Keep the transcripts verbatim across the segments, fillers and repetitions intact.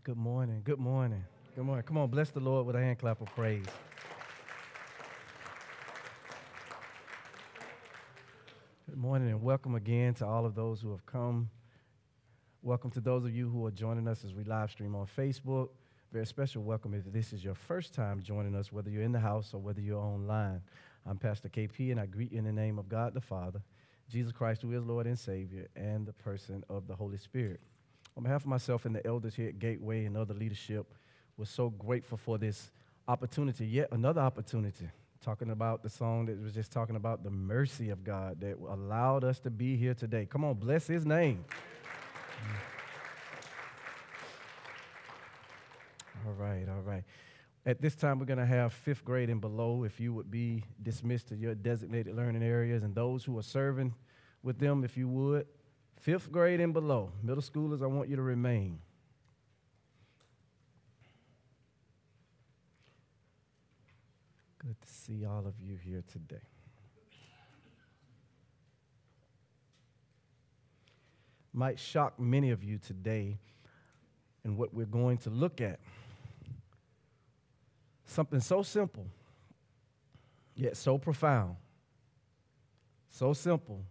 Good morning. Good morning. Good morning. Come on, bless the Lord with a hand clap of praise. Good morning and welcome again to all of those who have come. Welcome to those of you who are joining us as we live stream on Facebook. Very special welcome if this is your first time joining us, whether you're in the house or whether you're online. I'm Pastor K P, and I greet you in the name of God the Father, Jesus Christ, who is Lord and Savior, and the person of the Holy Spirit. On behalf of myself and the elders here at Gateway and other leadership, we're so grateful for this opportunity, yet another opportunity, talking about the song that was just talking about the mercy of God that allowed us to be here today. Come on, bless his name. All right, all right. At this time, we're going to have fifth grade and below. If you would be dismissed to your designated learning areas, and those who are serving with them, if you would. Fifth grade and below. Middle schoolers, I want you to remain. Good to see all of you here today. Might shock many of you today in what we're going to look at. Something so simple, yet so profound. So simple,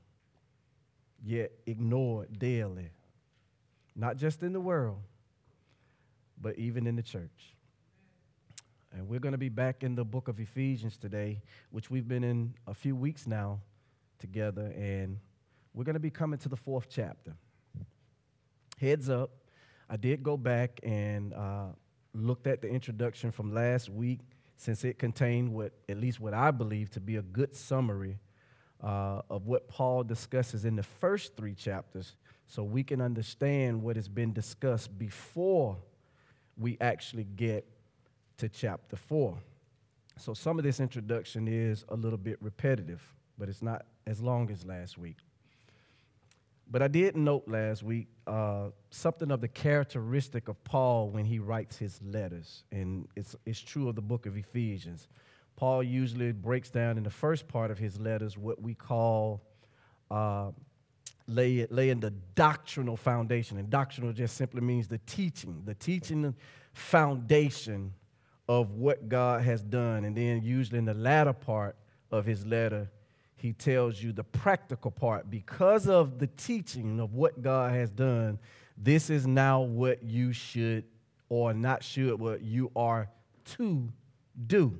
yet ignored daily. Not just in the world, but even in the church. And we're going to be back in the book of Ephesians today, which we've been in a few weeks now together, and we're going to be coming to the fourth chapter. Heads up, I did go back and uh, looked at the introduction from last week, since it contained what, at least what I believe to be a good summary uh, of what Paul discusses in the first three chapters, so we can understand what has been discussed before we actually get to chapter four. So some of this introduction is a little bit repetitive, but it's not as long as last week. But I did note last week uh, something of the characteristic of Paul when he writes his letters, and it's, it's true of the book of Ephesians. Paul usually breaks down in the first part of his letters what we call uh, lay, laying the doctrinal foundation, and doctrinal just simply means the teaching, the teaching foundation of what God has done, and then usually in the latter part of his letter, he tells you the practical part. Because of the teaching of what God has done, this is now what you should, or not should, what you are to do.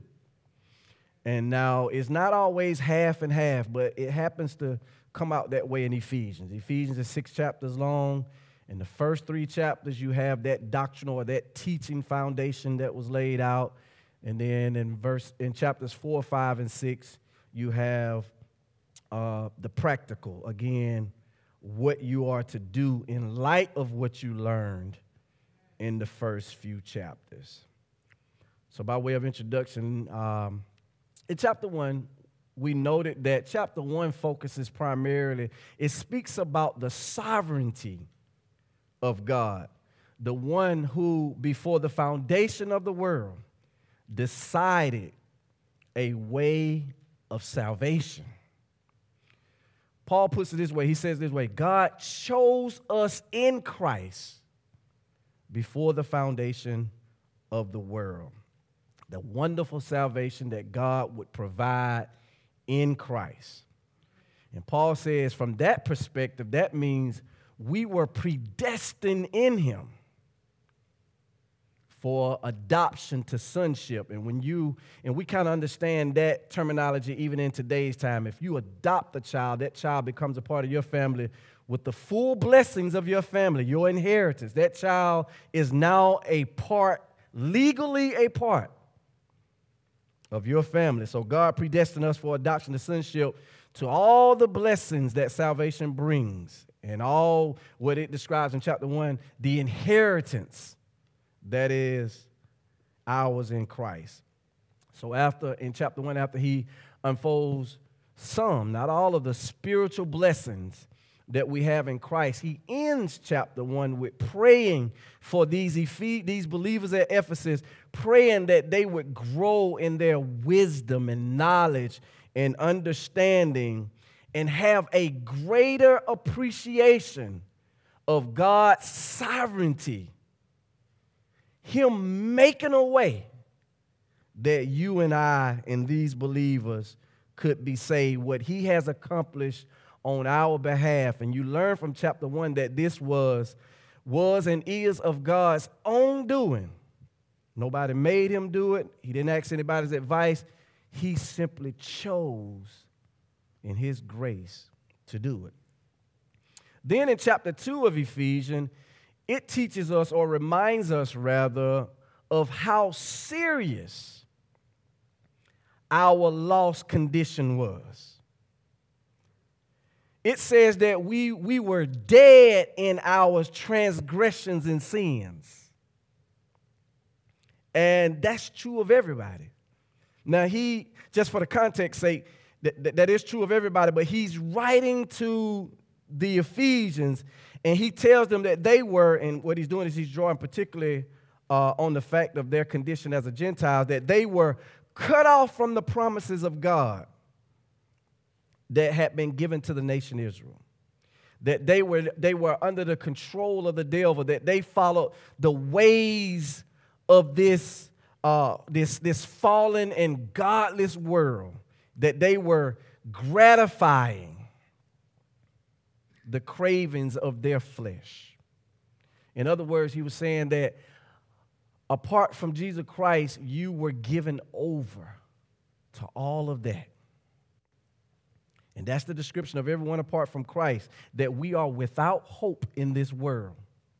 And now it's not always half and half, but it happens to come out that way in Ephesians. Ephesians is six chapters long. In the first three chapters, you have that doctrinal or that teaching foundation that was laid out. And then in verse in chapters four, five, and six, you have Uh, the practical, again, what you are to do in light of what you learned in the first few chapters. So by way of introduction, um, in chapter one, we noted that chapter one focuses primarily, it speaks about the sovereignty of God, the one who, before the foundation of the world, decided a way of salvation. Paul puts it this way. He says this way: God chose us in Christ before the foundation of the world. The wonderful salvation that God would provide in Christ. And Paul says from that perspective, that means we were predestined in him for adoption to sonship. And when you, and we kind of understand that terminology even in today's time. If you adopt a child, that child becomes a part of your family with the full blessings of your family, your inheritance. That child is now a part, legally a part of your family. So God predestined us for adoption to sonship to all the blessings that salvation brings and all what it describes in chapter one, the inheritance that is ours in Christ. So after, in chapter one, after he unfolds some, not all of the spiritual blessings that we have in Christ, he ends chapter one with praying for these, these believers at Ephesus, praying that they would grow in their wisdom and knowledge and understanding and have a greater appreciation of God's sovereignty him making a way that you and I and these believers could be saved, what he has accomplished on our behalf. And you learn from chapter one that this was, was and is of God's own doing. Nobody made him do it. He didn't ask anybody's advice. He simply chose in his grace to do it. Then in chapter two of Ephesians, it teaches us, or reminds us rather, of how serious our lost condition was. It says that we, we were dead in our transgressions and sins. And that's true of everybody. Now, he, just for the context sake, that, that, that is true of everybody, but he's writing to the Ephesians, and he tells them that they were, and what he's doing is he's drawing particularly uh, on the fact of their condition as a Gentile, that they were cut off from the promises of God that had been given to the nation Israel. That they were, they were under the control of the devil, that they followed the ways of this, uh, this, this fallen and godless world, that they were gratifying the cravings of their flesh. In other words, he was saying that apart from Jesus Christ, you were given over to all of that. And that's the description of everyone apart from Christ, that we are without hope in this world.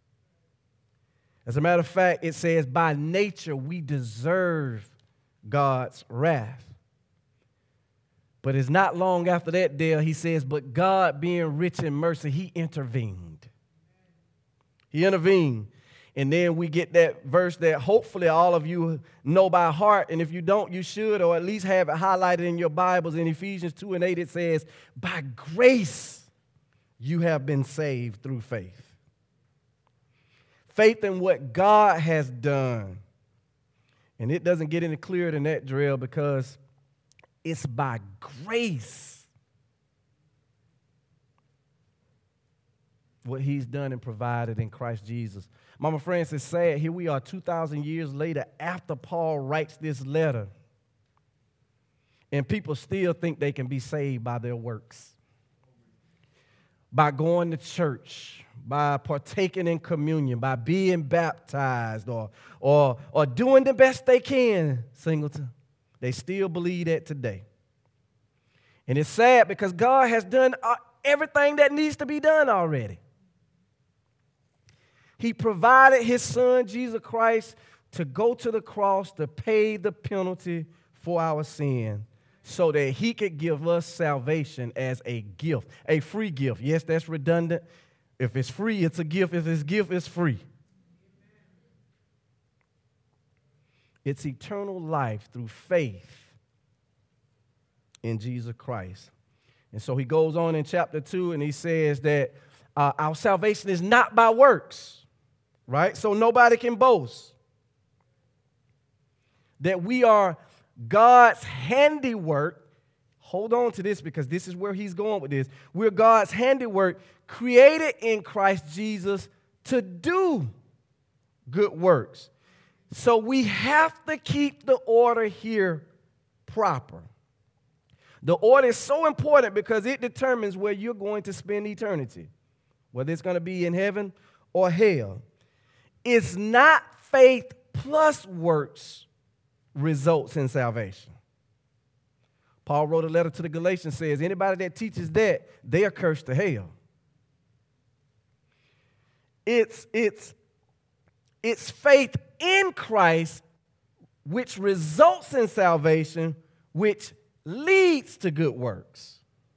As a matter of fact, it says, by nature we deserve God's wrath. But it's not long after that, Dale, he says, but God being rich in mercy, he intervened. He intervened. And then we get that verse that hopefully all of you know by heart. And if you don't, you should, or at least have it highlighted in your Bibles. In Ephesians two and eight, it says, by grace you have been saved through faith. Faith in what God has done. And it doesn't get any clearer than that, Drill, because it's by grace what he's done and provided in Christ Jesus. Mama Francis, it's sad. Here we are two thousand years later after Paul writes this letter, and people still think they can be saved by their works, by going to church, by partaking in communion, by being baptized, or, or, or doing the best they can, Singleton. They still believe that today. And it's sad because God has done everything that needs to be done already. He provided his son, Jesus Christ, to go to the cross to pay the penalty for our sin so that he could give us salvation as a gift, a free gift. Yes, that's redundant. If it's free, it's a gift. If it's a gift, it's free. It's eternal life through faith in Jesus Christ. And so he goes on in chapter two and he says that uh, our salvation is not by works, right? So nobody can boast. That we are God's handiwork. Hold on to this because this is where he's going with this. We're God's handiwork created in Christ Jesus to do good works. So we have to keep the order here proper. The order is so important because it determines where you're going to spend eternity, whether it's going to be in heaven or hell. It's not faith plus works results in salvation. Paul wrote a letter to the Galatians, says anybody that teaches that, they are cursed to hell. It's, it's, it's faith in Christ which results in salvation, which leads to good works.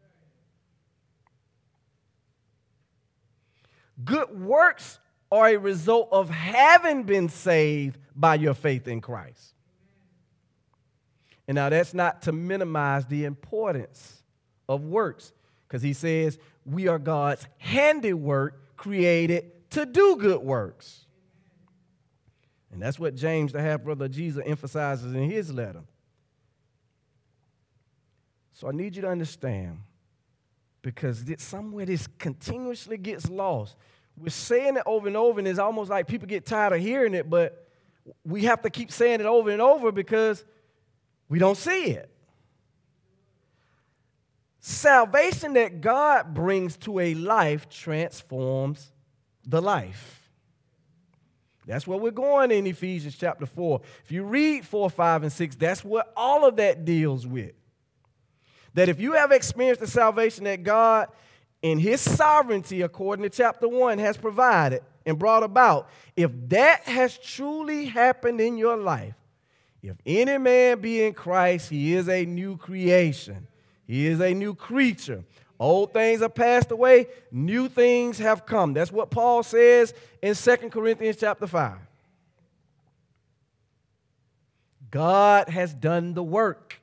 Good works are a result of having been saved by your faith in Christ. And now that's not to minimize the importance of works, because he says we are God's handiwork created to do good works. And that's what James, the half-brother of Jesus, emphasizes in his letter. So I need you to understand, because this, somewhere this continuously gets lost. We're saying it over and over, and it's almost like people get tired of hearing it, but we have to keep saying it over and over because we don't see it. Salvation that God brings to a life transforms the life. That's where we're going in Ephesians chapter four. If you read four, five, and six, that's what all of that deals with. That if you have experienced the salvation that God, in his sovereignty, according to chapter one, has provided and brought about, if that has truly happened in your life, if any man be in Christ, he is a new creation. He is a new creature. Old things are passed away, new things have come. That's what Paul says in Second Corinthians chapter five. God has done the work.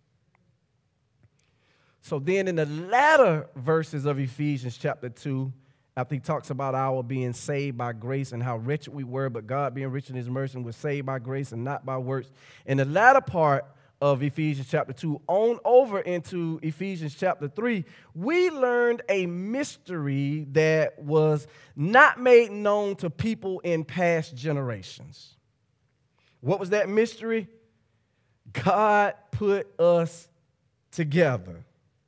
So then in the latter verses of Ephesians chapter two, after he talks about our being saved by grace and how wretched we were, but God being rich in his mercy was saved by grace and not by works. In the latter part of Ephesians chapter two, on over into Ephesians chapter three, we learned a mystery that was not made known to people in past generations. What was that mystery? God put us together.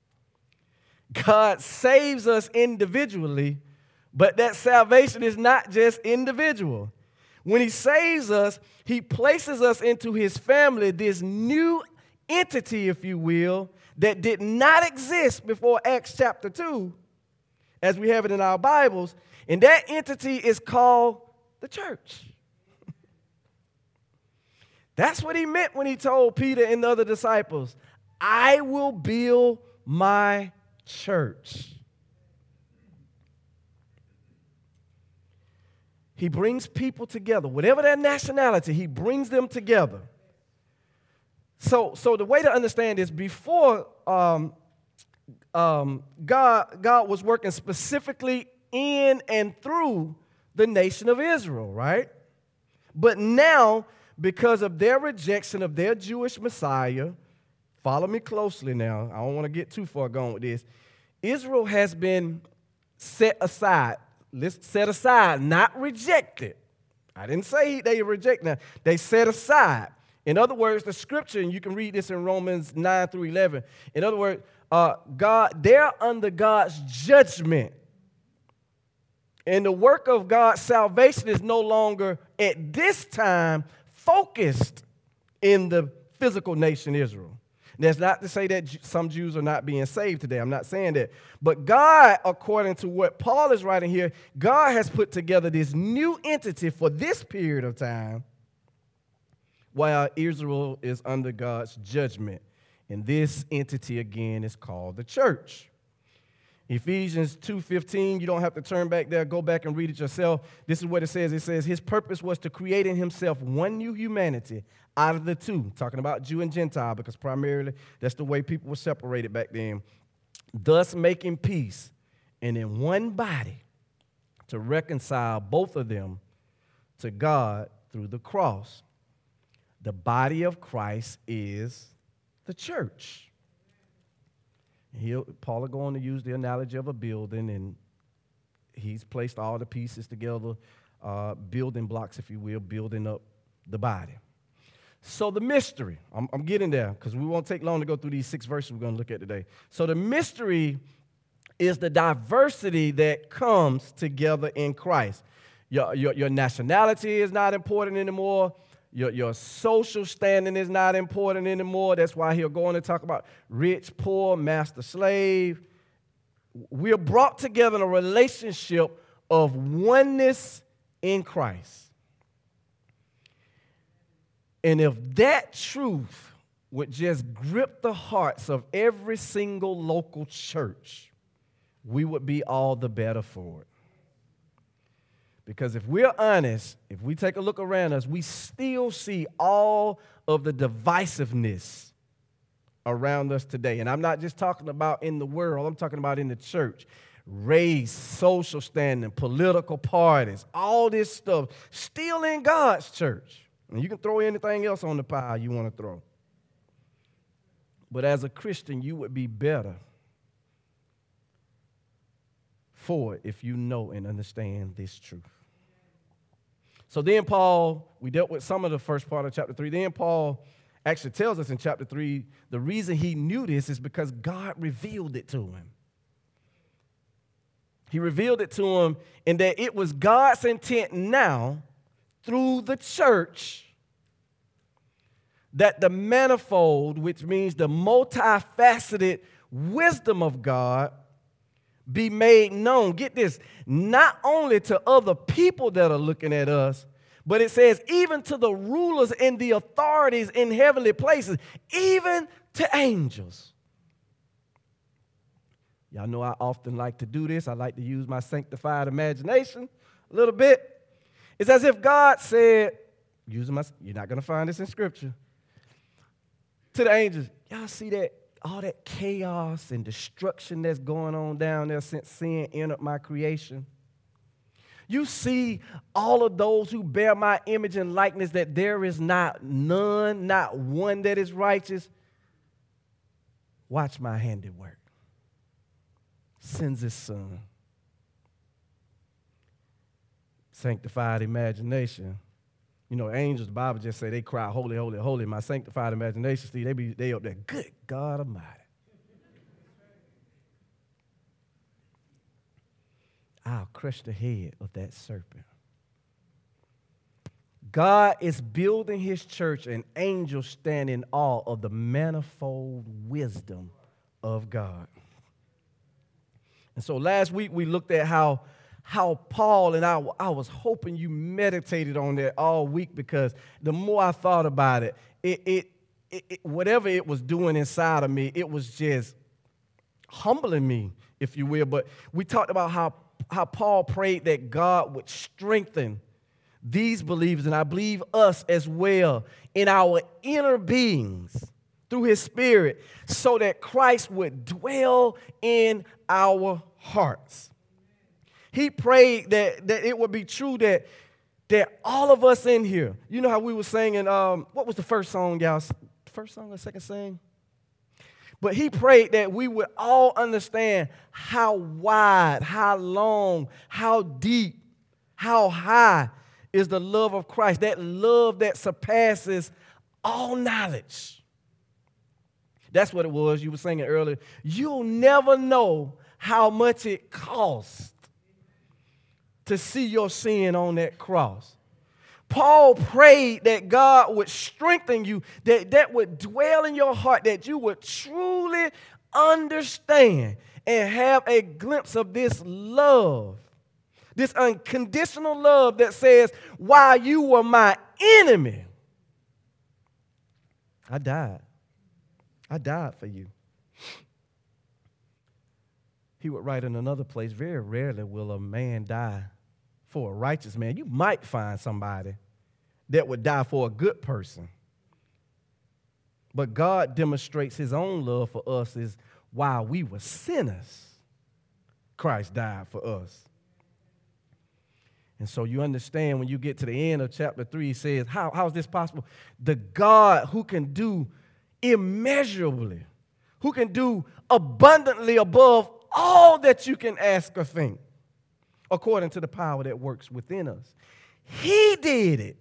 God saves us individually, but that salvation is not just individual. When he saves us, he places us into his family, this new entity, if you will, that did not exist before Acts chapter two, as we have it in our Bibles. And that entity is called the church. That's what he meant when he told Peter and the other disciples, I will build my church. He brings people together. Whatever their nationality, he brings them together. So, so the way to understand this, before um, um, God, God was working specifically in and through the nation of Israel, right? But now, because of their rejection of their Jewish Messiah, follow me closely now. I don't want to get too far gone with this. Israel has been set aside. Let's set aside, not rejected. I didn't say they reject now. They set aside. In other words, the scripture, and you can read this in Romans nine through eleven. In other words, uh, God, they're under God's judgment. And the work of God's salvation is no longer at this time focused in the physical nation Israel. That's not to say that some Jews are not being saved today. I'm not saying that. But God, according to what Paul is writing here, God has put together this new entity for this period of time while Israel is under God's judgment. And this entity, again, is called the church. Ephesians two fifteen, you don't have to turn back there. Go back and read it yourself. This is what it says. It says, his purpose was to create in himself one new humanity out of the two. Talking about Jew and Gentile, because primarily that's the way people were separated back then. Thus making peace, and in one body to reconcile both of them to God through the cross. The body of Christ is the church. He'll, Paul is going to use the analogy of a building, and he's placed all the pieces together, uh, building blocks, if you will, building up the body. So the mystery, I'm, I'm getting there because we won't take long to go through these six verses we're going to look at today. So the mystery is the diversity that comes together in Christ. Your, your, your nationality is not important anymore. Your, your social standing is not important anymore. That's why he'll go on and talk about rich, poor, master, slave. We are brought together in a relationship of oneness in Christ. And if that truth would just grip the hearts of every single local church, we would be all the better for it. Because if we're honest, if we take a look around us, we still see all of the divisiveness around us today. And I'm not just talking about in the world, I'm talking about in the church. Race, social standing, political parties, all this stuff still in God's church. And you can throw anything else on the pile you want to throw. But as a Christian, you would be better for it if you know and understand this truth. So then Paul, we dealt with some of the first part of chapter three. Then Paul actually tells us in chapter three, the reason he knew this is because God revealed it to him. He revealed it to him in that it was God's intent now, through the church, that the manifold, which means the multifaceted wisdom of God, be made known. Get this, not only to other people that are looking at us, but it says even to the rulers and the authorities in heavenly places, even to angels. Y'all know I often like to do this. I like to use my sanctified imagination a little bit. It's as if God said, using my, you're not going to find this in Scripture, to the angels, y'all see that, all that chaos and destruction that's going on down there since sin entered my creation? You see all of those who bear my image and likeness, that there is not none, not one that is righteous. Watch my handiwork. Sends his son. Sanctified imagination. You know, angels, the Bible just say they cry, holy, holy, holy. My sanctified imagination, see, they be they up there, good God Almighty. I'll crush the head of that serpent. God is building his church, and angels stand in awe of the manifold wisdom of God. And so last week we looked at how, how Paul, and I, I was hoping you meditated on that all week, because the more I thought about it, it, it, it, it whatever it was doing inside of me, it was just humbling me, if you will. But we talked about how, how Paul prayed that God would strengthen these believers, and I believe us as well, in our inner beings through his Spirit, so that Christ would dwell in our hearts. He prayed that, that it would be true that, that all of us in here, you know how we were singing, um, what was the first song, y'all? First song or second song? But he prayed that we would all understand how wide, how long, how deep, how high is the love of Christ, that love that surpasses all knowledge. That's what it was. You were singing earlier. You'll never know how much it costs to see your sin on that cross. Paul prayed that God would strengthen you, that that would dwell in your heart, that you would truly understand and have a glimpse of this love, this unconditional love that says, while you were my enemy, I died. I died for you. He would write in another place, very rarely will a man die for a righteous man. You might find somebody that would die for a good person. But God demonstrates his own love for us is while we were sinners, Christ died for us. And so you understand when you get to the end of chapter three, he says, how, how is this possible? The God who can do immeasurably, who can do abundantly above all that you can ask or think, according to the power that works within us. He did it.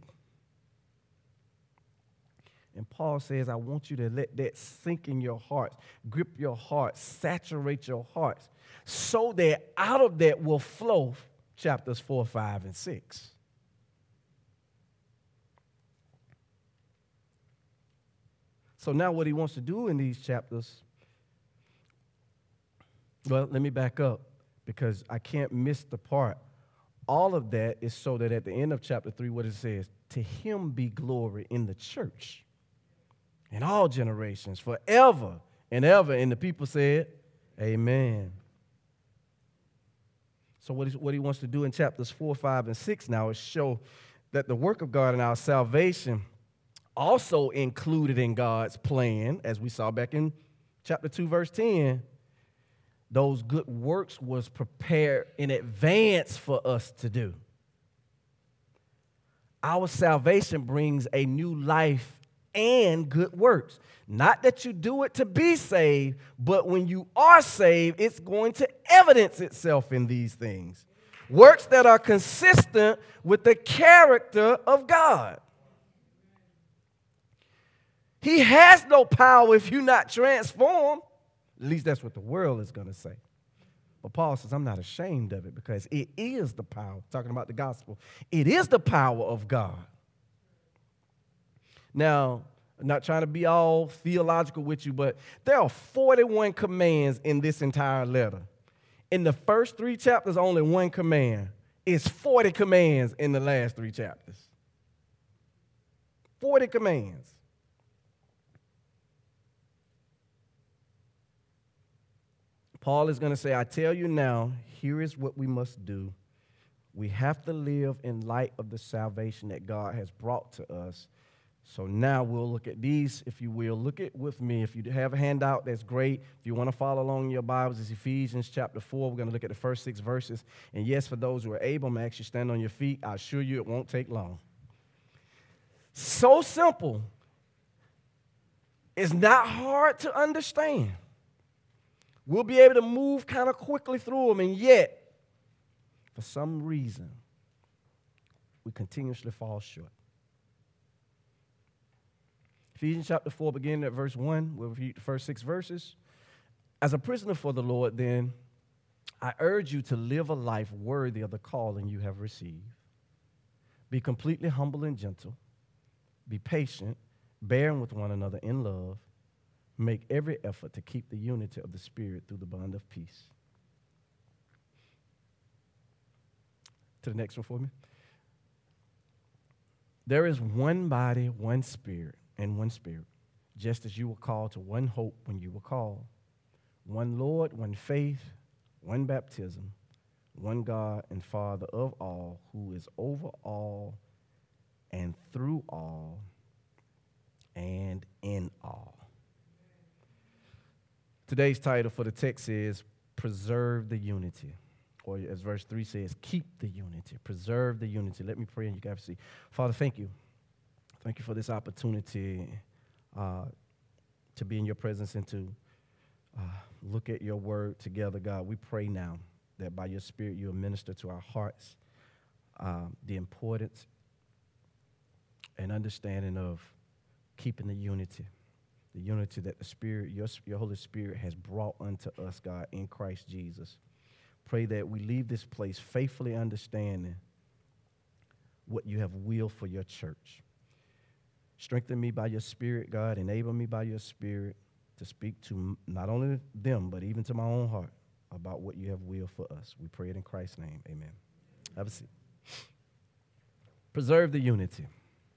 And Paul says, I want you to let that sink in your hearts, grip your hearts, saturate your hearts, so that out of that will flow chapters four, five, and six. So now what he wants to do in these chapters, well, let me back up, because I can't miss the part. All of that is so that at the end of chapter three, what it says, to him be glory in the church in all generations, forever and ever. And the people said, amen. So what, what he wants to do in chapters four, five, and six now is show that the work of God in our salvation also included in God's plan, as we saw back in chapter two, verse ten, those good works was prepared in advance for us to do. Our salvation brings a new life and good works. Not that you do it to be saved, but when you are saved, it's going to evidence itself in these things. Works that are consistent with the character of God. He has no power if you're not transformed. At least that's what the world is going to say. But Paul says, I'm not ashamed of it because it is the power. Talking about the gospel. It is the power of God. Now, I'm not trying to be all theological with you, but there are forty-one commands in this entire letter. In the first three chapters, only one command. It's forty commands in the last three chapters. forty commands. Paul is going to say, I tell you now, here is what we must do. We have to live in light of the salvation that God has brought to us. So now we'll look at these, if you will. Look at with me. If you have a handout, that's great. If you want to follow along in your Bibles, it's Ephesians chapter four. We're going to look at the first six verses. And yes, for those who are able, I'm going to ask you to stand on your feet. I assure you it won't take long. So simple. It's not hard to understand. We'll be able to move kind of quickly through them, and yet, for some reason, we continuously fall short. Ephesians chapter four, beginning at verse one, we'll read the first six verses. As a prisoner for the Lord, then, I urge you to live a life worthy of the calling you have received. Be completely humble and gentle. Be patient, bearing with one another in love. Make every effort to keep the unity of the Spirit through the bond of peace. To the next one for me. There is one body, one Spirit, and one Spirit, just as you were called to one hope when you were called. One Lord, one faith, one baptism, one God and Father of all, who is over all and through all and in all. Today's title for the text is Preserve the Unity. Or as verse three says, keep the unity. Preserve the unity. Let me pray and you guys see. Father, thank you. Thank you for this opportunity uh, to be in your presence and to uh, look at your word together, God. We pray now that by your Spirit you will minister to our hearts uh, the importance and understanding of keeping the unity, the unity that the Spirit, your, your Holy Spirit has brought unto us, God, in Christ Jesus. Pray that we leave this place faithfully understanding what you have willed for your church. Strengthen me by your Spirit, God. Enable me by your Spirit to speak to not only them, but even to my own heart about what you have willed for us. We pray it in Christ's name. Amen. Have a seat. Preserve the unity.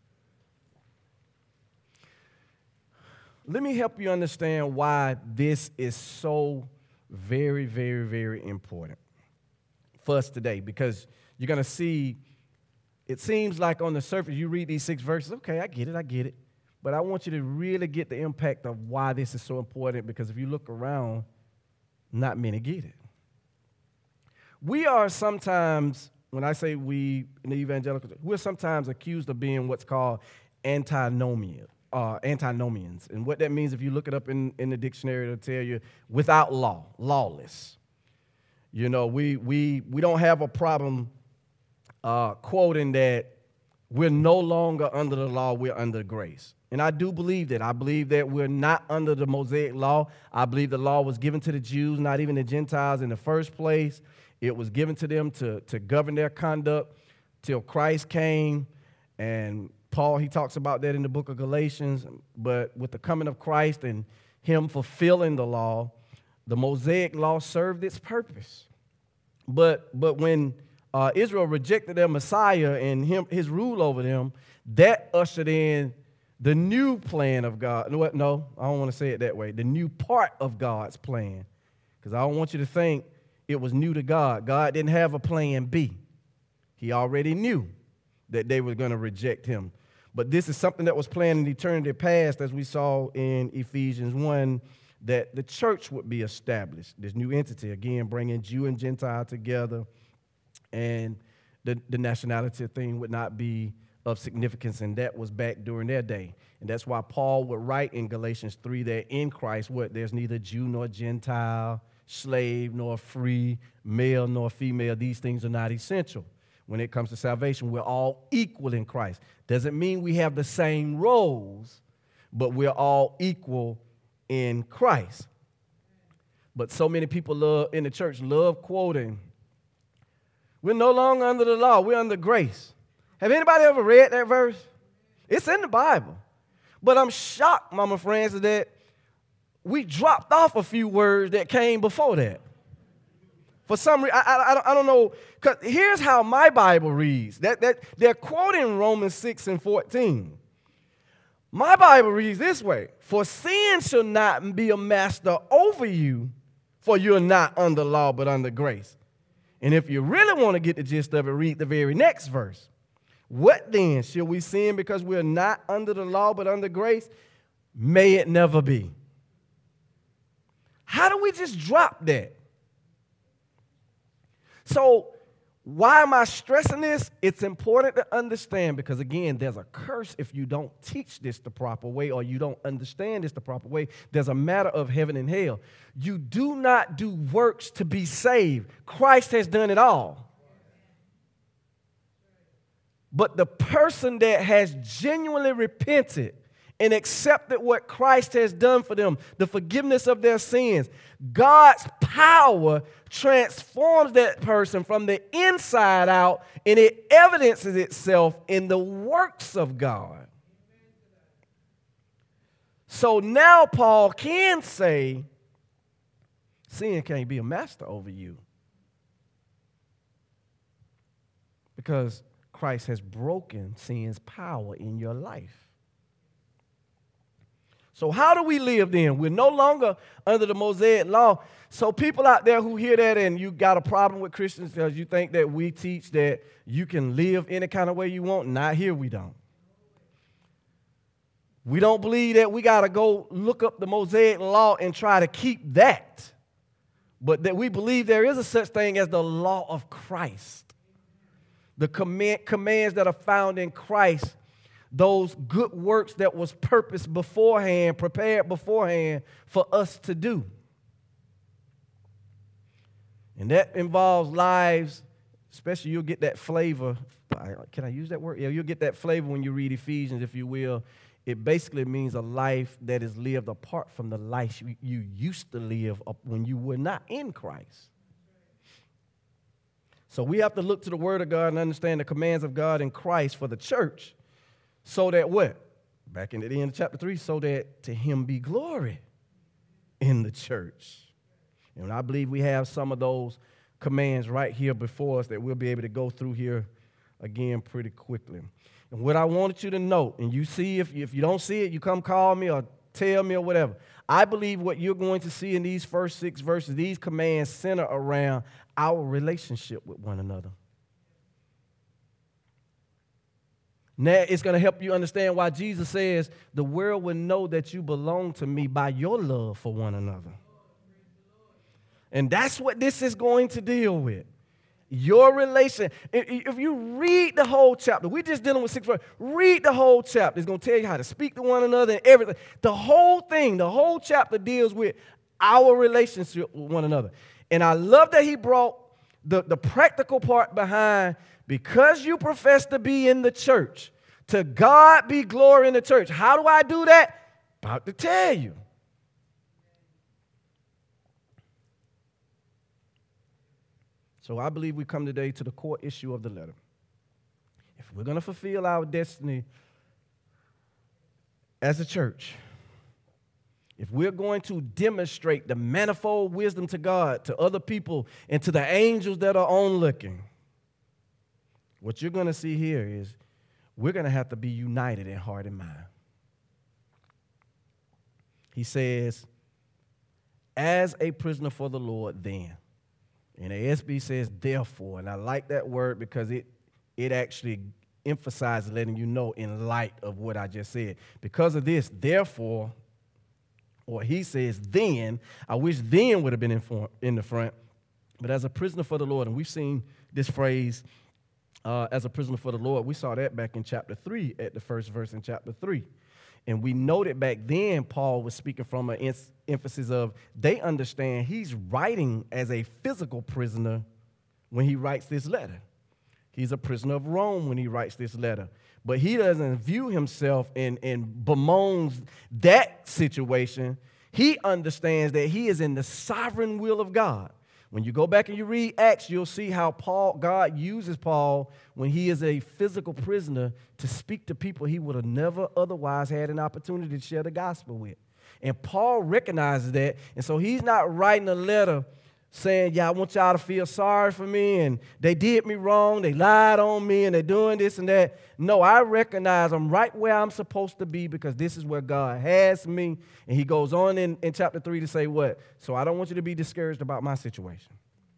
Let me help you understand why this is so very, very, very important for us today, because you're going to see. It seems like on the surface, you read these six verses, okay, I get it, I get it. But I want you to really get the impact of why this is so important, because if you look around, not many get it. We are sometimes, when I say we in the evangelical, we're sometimes accused of being what's called antinomian, uh, antinomians. And what that means, if you look it up in, in the dictionary, it'll tell you without law, lawless. You know, we we we don't have a problem Uh, quoting that we're no longer under the law, we're under grace. And I do believe that. I believe that we're not under the Mosaic law. I believe the law was given to the Jews, not even the Gentiles in the first place. It was given to them to, to govern their conduct till Christ came. And Paul, he talks about that in the book of Galatians. But with the coming of Christ and him fulfilling the law, the Mosaic law served its purpose. But but when Uh, Israel rejected their Messiah and him, his rule over them, that ushered in the new plan of God. No, no, I don't want to say it that way. The new part of God's plan. Because I don't want you to think it was new to God. God didn't have a plan B. He already knew that they were going to reject him. But this is something that was planned in eternity past, as we saw in Ephesians one, that the church would be established. This new entity, again, bringing Jew and Gentile together. And the, the nationality thing would not be of significance, and that was back during their day. And that's why Paul would write in Galatians three that in Christ, what, there's neither Jew nor Gentile, slave nor free, male nor female. These things are not essential. When it comes to salvation, we're all equal in Christ. Doesn't mean we have the same roles, but we're all equal in Christ. But so many people love in the church love quoting, we're no longer under the law, we're under grace. Have anybody ever read that verse? It's in the Bible. But I'm shocked, Mama Francis, that we dropped off a few words that came before that. For some reason, I, I, I don't know, because here's how my Bible reads. That, that, they're quoting Romans six and fourteen. My Bible reads this way, for sin shall not be a master over you, for you're not under law but under grace. And if you really want to get the gist of it, read the very next verse. What then? Shall we sin because we're not under the law but under grace? May it never be. How do we just drop that? So why am I stressing this? It's important to understand because, again, there's a curse if you don't teach this the proper way or you don't understand this the proper way. There's a matter of heaven and hell. You do not do works to be saved. Christ has done it all. But the person that has genuinely repented and accepted what Christ has done for them, the forgiveness of their sins, God's power transforms that person from the inside out, and it evidences itself in the works of God. So now Paul can say, sin can't be a master over you because Christ has broken sin's power in your life. So how do we live then? We're no longer under the Mosaic law. So people out there who hear that and you got a problem with Christians because you think that we teach that you can live any kind of way you want, not here we don't. We don't believe that we got to go look up the Mosaic law and try to keep that. But that we believe there is a such thing as the law of Christ. The command, commands that are found in Christ, those good works that was purposed beforehand, prepared beforehand for us to do. And that involves lives, especially you'll get that flavor. Can I use that word? Yeah, you'll get that flavor when you read Ephesians, if you will. It basically means a life that is lived apart from the life you, you used to live when you were not in Christ. So we have to look to the Word of God and understand the commands of God in Christ for the church so that what? Back in the end of chapter three, so that to Him be glory in the church. And I believe we have some of those commands right here before us that we'll be able to go through here again pretty quickly. And what I wanted you to know, and you see, if you, if you don't see it, you come call me or tell me or whatever. I believe what you're going to see in these first six verses, these commands center around our relationship with one another. Now, it's going to help you understand why Jesus says, the world will know that you belong to me by your love for one another. And that's what this is going to deal with. Your relation. If you read the whole chapter, we're just dealing with six verses. Read the whole chapter. It's going to tell you how to speak to one another and everything. The whole thing, the whole chapter deals with our relationship with one another. And I love that he brought the, the practical part behind, because you profess to be in the church, to God be glory in the church. How do I do that? About to tell you. So I believe we come today to the core issue of the letter. If we're going to fulfill our destiny as a church, if we're going to demonstrate the manifold wisdom to God, to other people, and to the angels that are onlooking, what you're going to see here is we're going to have to be united in heart and mind. He says, as a prisoner for the Lord, then. And A S B says, therefore. And I like that word because it, it actually emphasizes letting you know in light of what I just said. Because of this, therefore, or he says, then. I wish then would have been in, for, in the front. But as a prisoner for the Lord, and we've seen this phrase uh, as a prisoner for the Lord. We saw that back in chapter three, at the first verse in chapter three. And we noted back then Paul was speaking from an em- emphasis of they understand he's writing as a physical prisoner when he writes this letter. He's a prisoner of Rome when he writes this letter. But he doesn't view himself and, and bemoans that situation. He understands that he is in the sovereign will of God. When you go back and you read Acts, you'll see how Paul, God uses Paul when he is a physical prisoner to speak to people he would have never otherwise had an opportunity to share the gospel with. And Paul recognizes that, and so he's not writing a letter saying, yeah, I want y'all to feel sorry for me, and they did me wrong, they lied on me, and they're doing this and that. No, I recognize I'm right where I'm supposed to be because this is where God has me. And he goes on in, in chapter three to say what? So I don't want you to be discouraged about my situation.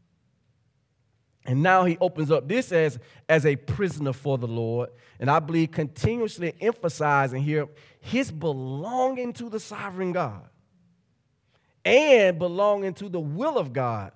And now he opens up this as, as a prisoner for the Lord, and I believe continuously emphasizing here his belonging to the sovereign God and belonging to the will of God.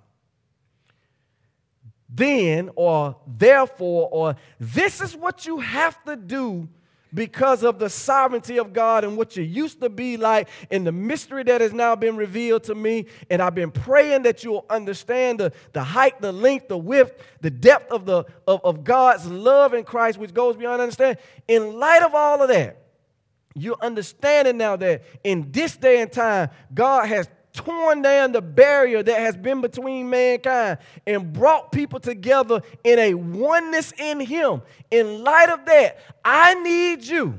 Then, or therefore, or this is what you have to do because of the sovereignty of God and what you used to be like and the mystery that has now been revealed to me. And I've been praying that you'll understand the, the height, the length, the width, the depth of, the, of, of God's love in Christ, which goes beyond understanding. In light of all of that, you're understanding now that in this day and time, God has torn down the barrier that has been between mankind and brought people together in a oneness in him. In light of that, I need you.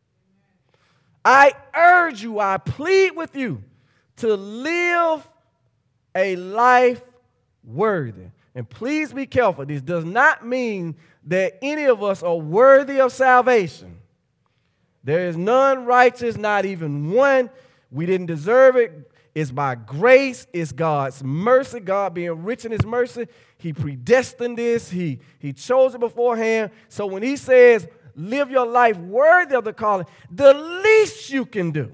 I urge you, I plead with you to live a life worthy. And please be careful. This does not mean that any of us are worthy of salvation. There is none righteous, not even one. We didn't deserve it. It's by grace. It's God's mercy. God being rich in his mercy. He predestined this. He, he chose it beforehand. So when he says, live your life worthy of the calling, the least you can do.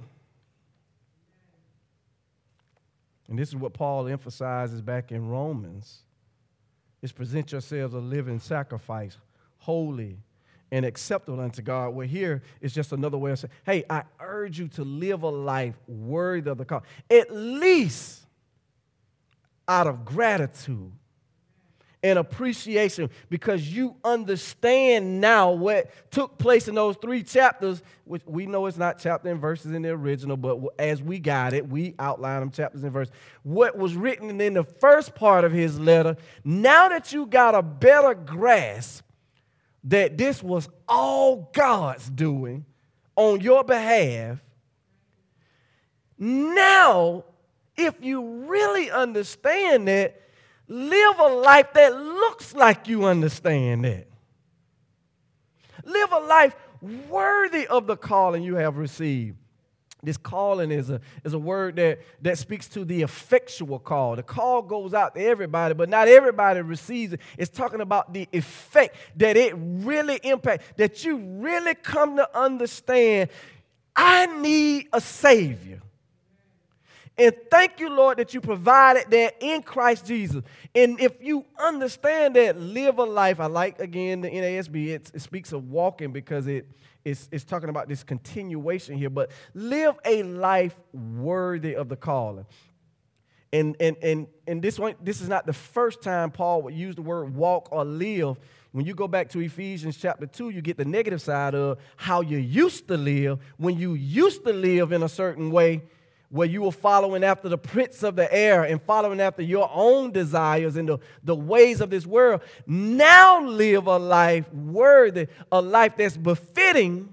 And this is what Paul emphasizes back in Romans, is present yourselves a living sacrifice, holy and acceptable unto God. Where here is just another way of saying, hey, I urge you to live a life worthy of the call. At least out of gratitude and appreciation, because you understand now what took place in those three chapters, which we know it's not chapter and verses in the original, but as we got it, we outline them chapters and verses. What was written in the first part of his letter, now that you got a better grasp that this was all God's doing on your behalf, now, if you really understand that, live a life that looks like you understand that. Live a life worthy of the calling you have received. This calling is a, is a word that, that speaks to the effectual call. The call goes out to everybody, but not everybody receives it. It's talking about the effect that it really impacts, that you really come to understand, I need a Savior. And thank you, Lord, that you provided that in Christ Jesus. And if you understand that, live a life. I like, again, the N A S B. It, it speaks of walking because it, it's, it's talking about this continuation here. But live a life worthy of the calling. And, and, and, and this one, this is not the first time Paul would use the word walk or live. When you go back to Ephesians chapter two, you get the negative side of how you used to live. When you used to live in a certain way, where you were following after the prince of the air and following after your own desires and the, the ways of this world. Now live a life worthy, a life that's befitting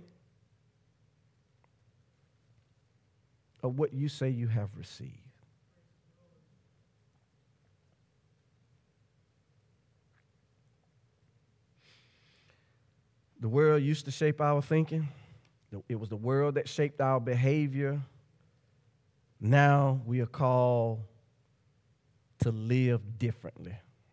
of what you say you have received. The world used to shape our thinking. It was the world that shaped our behavior. Now we are called to live differently.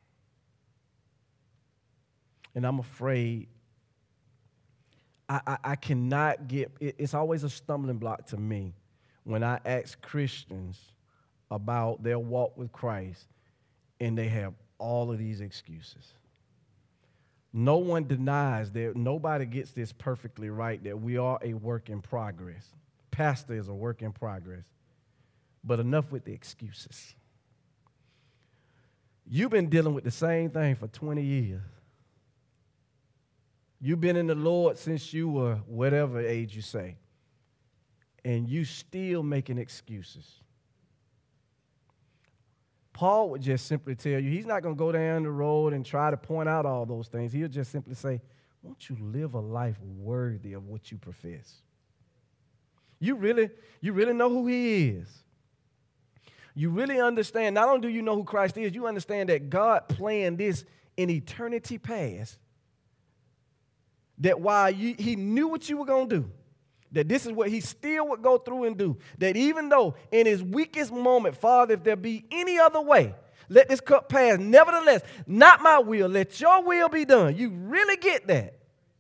And I'm afraid I, I, I cannot get, it, it's always a stumbling block to me when I ask Christians about their walk with Christ and they have all of these excuses. No one denies that nobody gets this perfectly right, that we are a work in progress. Pastor is a work in progress. But enough with the excuses. You've been dealing with the same thing for twenty years. You've been in the Lord since you were whatever age you say. And you still making excuses. Paul would just simply tell you, he's not going to go down the road and try to point out all those things. He'll just simply say, won't you live a life worthy of what you profess? You really, you really know who he is. You really understand, not only do you know who Christ is, you understand that God planned this in eternity past. That while you, he knew what you were going to do, that this is what he still would go through and do. That even though in his weakest moment, Father, if there be any other way, let this cup pass. Nevertheless, not my will, let your will be done. You really get that.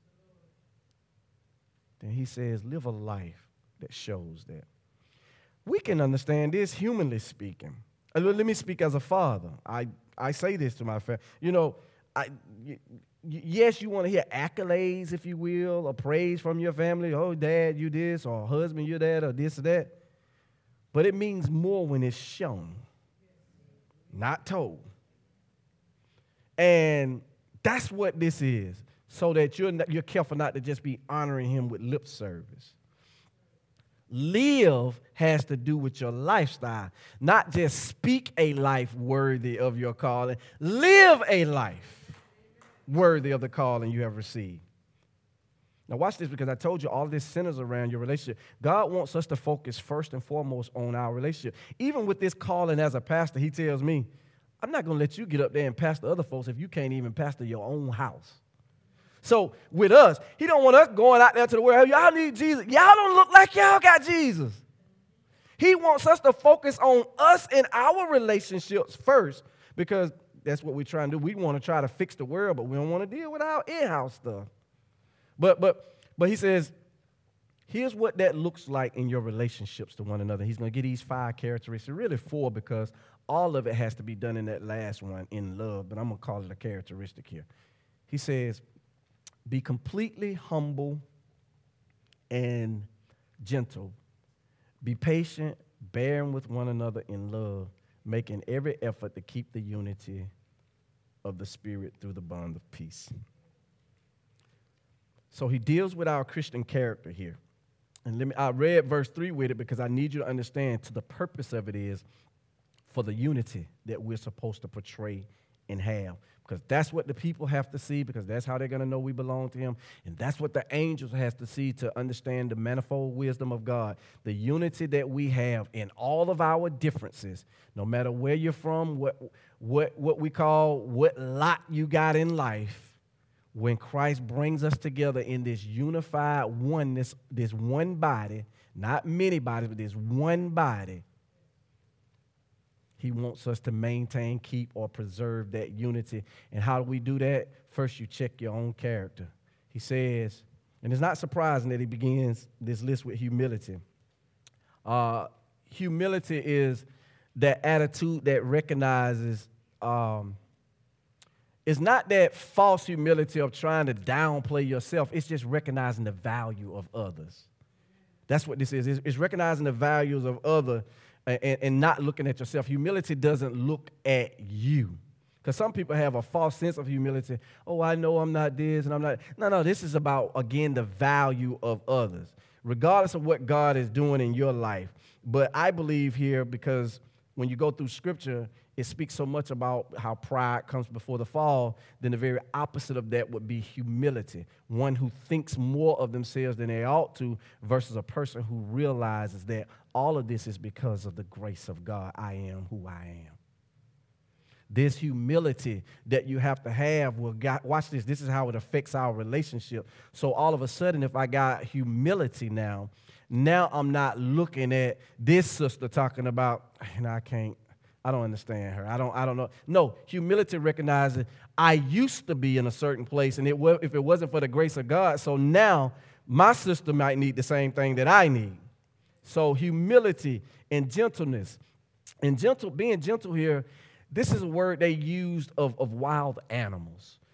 Then he says, live a life that shows that. We can understand this humanly speaking. Let me speak as a father. I, I say this to my family. You know, I... Yes, you want to hear accolades, if you will, or praise from your family. Oh, dad, you this, or husband, you that, or this or that. But it means more when it's shown, not told. And that's what this is, so that you're, not, you're careful not to just be honoring him with lip service. Live has to do with your lifestyle, not just speak a life worthy of your calling. Live a life worthy of the calling you have received. Now watch this, because I told you all this centers around your relationship. God wants us to focus first and foremost on our relationship. Even with this calling as a pastor, he tells me, I'm not going to let you get up there and pastor other folks if you can't even pastor your own house. So with us, he don't want us going out there to the world, y'all need Jesus. Y'all don't look like y'all got Jesus. He wants us to focus on us and our relationships first, because that's what we're trying to do. We want to try to fix the world, but we don't want to deal with our in-house stuff. But but but he says, here's what that looks like in your relationships to one another. He's going to give these five characteristics, really four, because all of it has to be done in that last one, in love. But I'm going to call it a characteristic here. He says, be completely humble and gentle. Be patient, bearing with one another in love, making every effort to keep the unity of the Spirit through the bond of peace. So he deals with our Christian character here. And let me, I read verse three with it because I need you to understand to the purpose of it is for the unity that we're supposed to portray and have. Because that's what the people have to see, because that's how they're going to know we belong to him. And that's what the angels have to see to understand the manifold wisdom of God. The unity that we have in all of our differences, no matter where you're from, what, what, what we call, what lot you got in life, when Christ brings us together in this unified oneness, this one body, not many bodies, but this one body, he wants us to maintain, keep, or preserve that unity. And how do we do that? First, you check your own character. He says, and it's not surprising that he begins this list with humility. Uh, humility is that attitude that recognizes, um, it's not that false humility of trying to downplay yourself. It's just recognizing the value of others. That's what this is. It's, it's recognizing the values of others. And, and not looking at yourself. Humility doesn't look at you. Because some people have a false sense of humility. Oh, I know I'm not this and I'm not. No, no, this is about, again, the value of others, regardless of what God is doing in your life. But I believe here, because when you go through Scripture, it speaks so much about how pride comes before the fall, then the very opposite of that would be humility. One who thinks more of themselves than they ought to versus a person who realizes that all of this is because of the grace of God. I am who I am. This humility that you have to have will, got, watch this, this is how it affects our relationship. So all of a sudden, if I got humility now, now I'm not looking at this sister talking about, and I can't, I don't understand her. I don't, I don't know. No, humility recognizes I used to be in a certain place, and it was, if it wasn't for the grace of God, so now my sister might need the same thing that I need. So humility and gentleness. And gentle, being gentle here, this is a word they used of, of wild animals.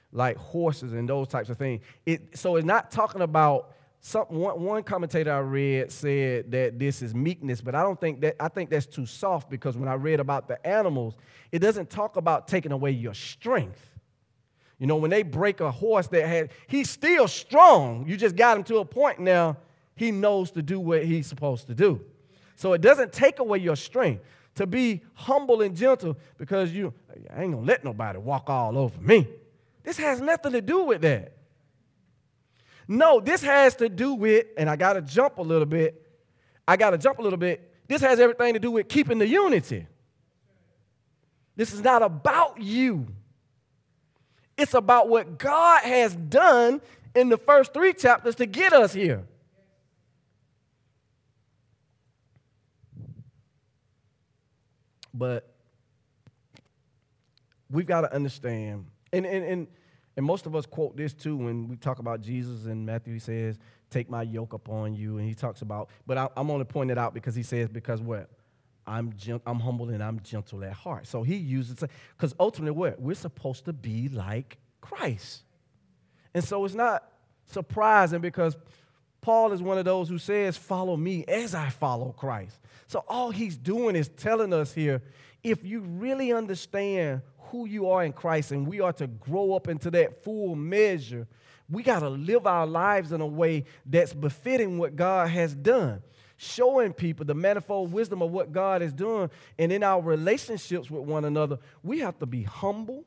like horses and those types of things. It, so it's not talking about something. One, one commentator I read said that this is meekness, but I don't think that, I think that's too soft, because when I read about the animals, it doesn't talk about taking away your strength. You know, when they break a horse that had, he's still strong. You just got him to a point now, he knows to do what he's supposed to do. So it doesn't take away your strength. To be humble and gentle, because you, I ain't gonna let nobody walk all over me. This has nothing to do with that. No, this has to do with, and I got to jump a little bit. I got to jump a little bit. This has everything to do with keeping the unity. This is not about you. It's about what God has done in the first three chapters to get us here. But we've got to understand, and, and, and, and most of us quote this too when we talk about Jesus in Matthew. He says, take my yoke upon you. And he talks about, but I, I'm only pointing it out because he says, because what? I'm, gen- I'm humble and I'm gentle at heart. So he uses it, because ultimately what? We're supposed to be like Christ. And so it's not surprising, because Paul is one of those who says, follow me as I follow Christ. So all he's doing is telling us here, if you really understand who you are in Christ, and we are to grow up into that full measure, we got to live our lives in a way that's befitting what God has done, showing people the manifold wisdom of what God is doing. And in our relationships with one another, we have to be humble.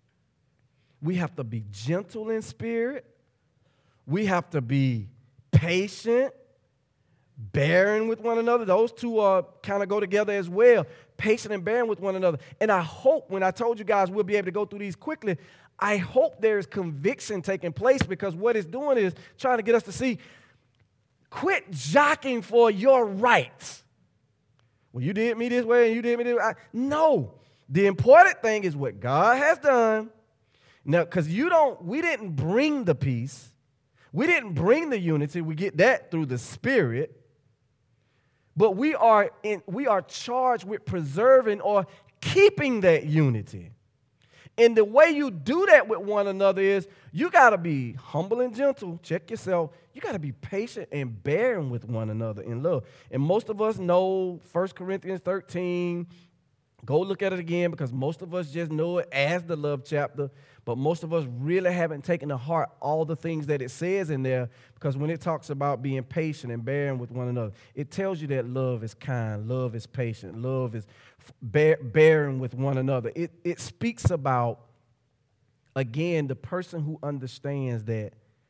We have to be gentle in spirit. We have to be patient, bearing with one another. Those two uh, kind of go together as well. Patient and bearing with one another. And I hope, when I told you guys we'll be able to go through these quickly, I hope there's conviction taking place, because what it's doing is trying to get us to see, quit jockeying for your rights. Well, you did me this way and you did me this way. I, no. The important thing is what God has done. Now, because you don't, we didn't bring the peace. We didn't bring the unity. We get that through the Spirit. But we are in, we are charged with preserving or keeping that unity. And the way you do that with one another is you got to be humble and gentle. Check yourself. You got to be patient and bearing with one another in love. And most of us know First Corinthians thirteen. Go look at it again, because most of us just know it as the love chapter, but most of us really haven't taken to heart all the things that it says in there, because when it talks about being patient and bearing with one another, it tells you that love is kind, love is patient, love is bear, bearing with one another. It, it speaks about, again, the person who understands that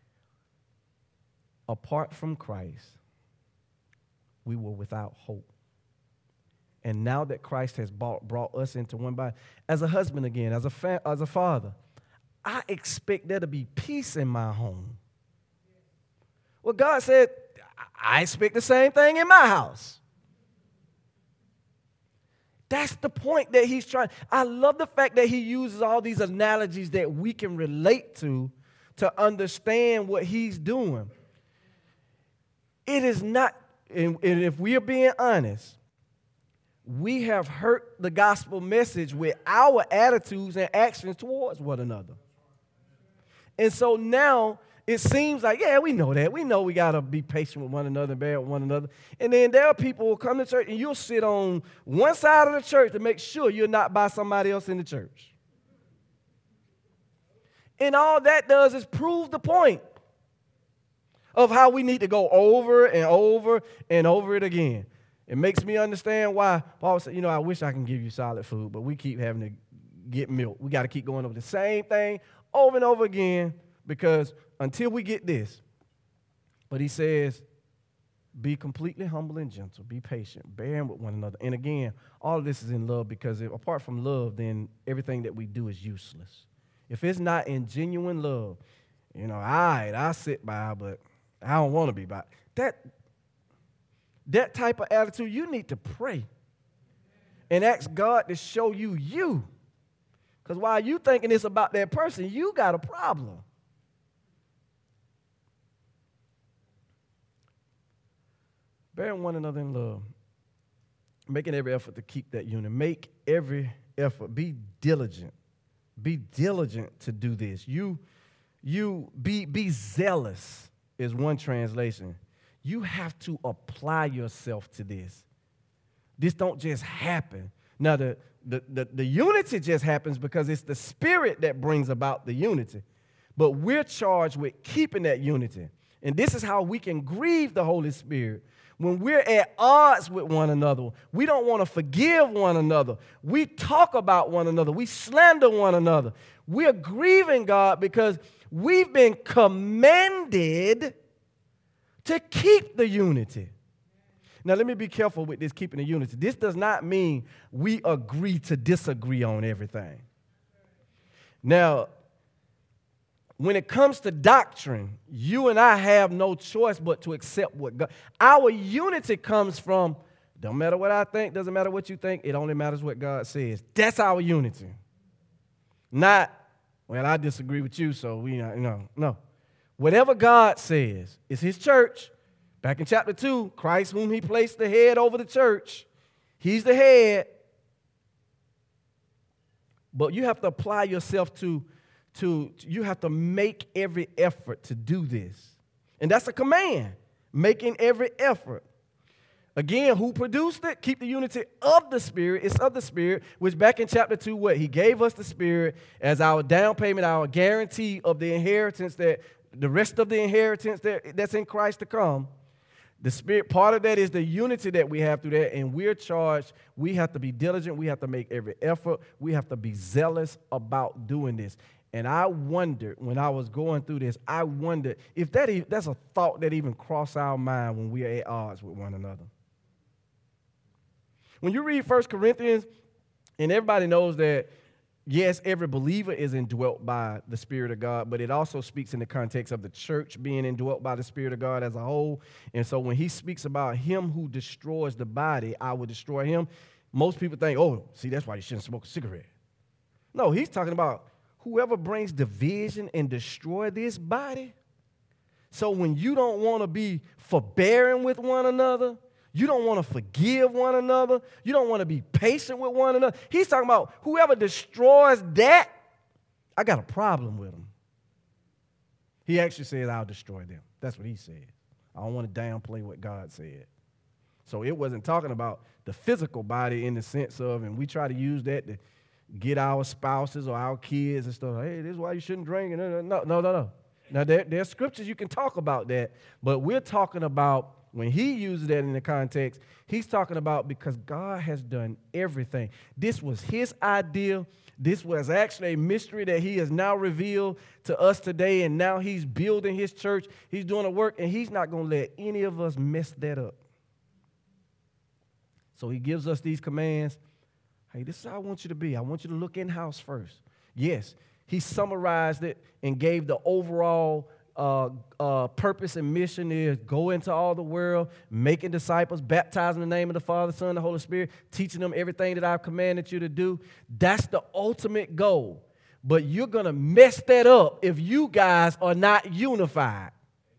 apart from Christ, we were without hope. And now that Christ has brought, brought us into one body, as a husband again, as a fa- as a father, I expect there to be peace in my home. Well, God said, I expect the same thing in my house. That's the point that he's trying. I love the fact that he uses all these analogies that we can relate to to understand what he's doing. It is not, and, and if we are being honest, we have hurt the gospel message with our attitudes and actions towards one another. And so now it seems like, yeah, we know that. We know we got to be patient with one another and bear with one another. And then there are people who will come to church and you'll sit on one side of the church to make sure you're not by somebody else in the church. And all that does is prove the point of how we need to go over and over and over it again. It makes me understand why Paul said, you know, I wish I can give you solid food, but we keep having to get milk. We got to keep going over the same thing over and over again, because until we get this. But he says, be completely humble and gentle. Be patient, bearing with one another. And again, all of this is in love, because if, apart from love, then everything that we do is useless. If it's not in genuine love, you know, all right, I sit by, but I don't want to be by. That That type of attitude, you need to pray and ask God to show you you. Because while you thinking it's about that person, you got a problem. Bearing one another in love. Making every effort to keep that unity. Make every effort. Be diligent Be diligent to do this. You, you be, be zealous is one translation. You have to apply yourself to this. This don't just happen. Now, the, the, the, the unity just happens because it's the Spirit that brings about the unity. But we're charged with keeping that unity. And this is how we can grieve the Holy Spirit. When we're at odds with one another, we don't want to forgive one another. We talk about one another. We slander one another. We're grieving God because we've been commanded to keep the unity. Now, let me be careful with this keeping the unity. This does not mean we agree to disagree on everything. Now, when it comes to doctrine, you and I have no choice but to accept what God. Our unity comes from, don't matter what I think, doesn't matter what you think, it only matters what God says. That's our unity. Not, well, I disagree with you, so we, you know, no. Whatever God says, it's his church. Back in chapter two, Christ, whom he placed the head over the church, he's the head. But you have to apply yourself to, to, you have to make every effort to do this. And that's a command, making every effort. Again, who produced it? Keep the unity of the Spirit. It's of the Spirit, which back in chapter two, what? He gave us the Spirit as our down payment, our guarantee of the inheritance, that the rest of the inheritance that, that's in Christ to come. The Spirit, part of that is the unity that we have through that, and we're charged. We have to be diligent. We have to make every effort. We have to be zealous about doing this. And I wondered, when I was going through this, I wondered if that e- that's a thought that even crossed our mind when we are at odds with one another. When you read First Corinthians, and everybody knows that, yes, every believer is indwelt by the Spirit of God, but it also speaks in the context of the church being indwelt by the Spirit of God as a whole. And so when he speaks about him who destroys the body, I will destroy him, most people think, oh, see, that's why you shouldn't smoke a cigarette. No, he's talking about whoever brings division and destroy this body. So when you don't want to be forbearing with one another, you don't want to forgive one another, you don't want to be patient with one another, he's talking about whoever destroys that, I got a problem with them. He actually says, I'll destroy them. That's what he said. I don't want to downplay what God said. So it wasn't talking about the physical body in the sense of, and we try to use that to get our spouses or our kids and stuff. Hey, this is why you shouldn't drink. No, no, no, no, no. Now, there, there are scriptures you can talk about that, but we're talking about, when he uses that in the context, he's talking about because God has done everything. This was his idea. This was actually a mystery that he has now revealed to us today, and now he's building his church. He's doing a work, and he's not going to let any of us mess that up. So he gives us these commands. Hey, this is how I want you to be. I want you to look in-house first. Yes, he summarized it and gave the overall uh, uh, purpose and mission is go into all the world, making disciples, baptizing in the name of the Father, Son, and the Holy Spirit, teaching them everything that I've commanded you to do. That's the ultimate goal. But you're going to mess that up if you guys are not unified.